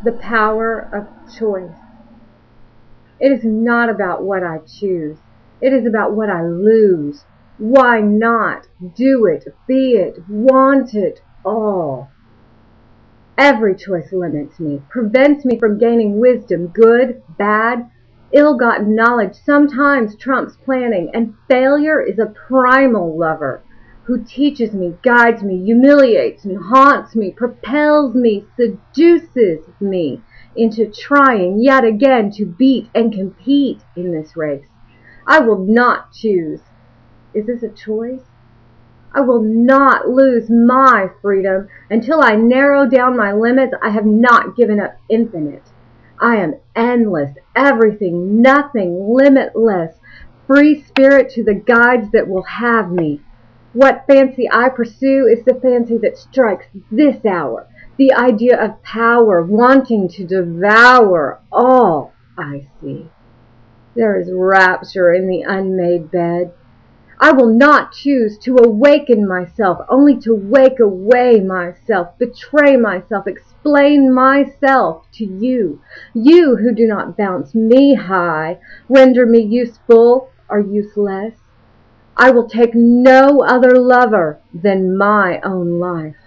The power of choice. It is not about what I choose. It is about what I lose. Why not do it, be it, want it all? Every choice limits me, prevents me from gaining wisdom, good, bad. Ill-gotten knowledge sometimes trumps planning, and failure is a primal lover who teaches me, guides me, humiliates me, haunts me, propels me, seduces me into trying yet again to beat and compete in this race. I will not choose. Is this a choice? I will not lose my freedom until I narrow down my limits. I have not given up infinite. I am endless, everything, nothing, limitless, free spirit to the guides that will have me. What fancy I pursue is the fancy that strikes this hour, the idea of power, wanting to devour all I see. There is rapture in the unmade bed. I will not choose to awaken myself, only to wake away myself, betray myself, explain myself to you, you who do not bounce me high, render me useful or useless. I will take no other lover than my own life.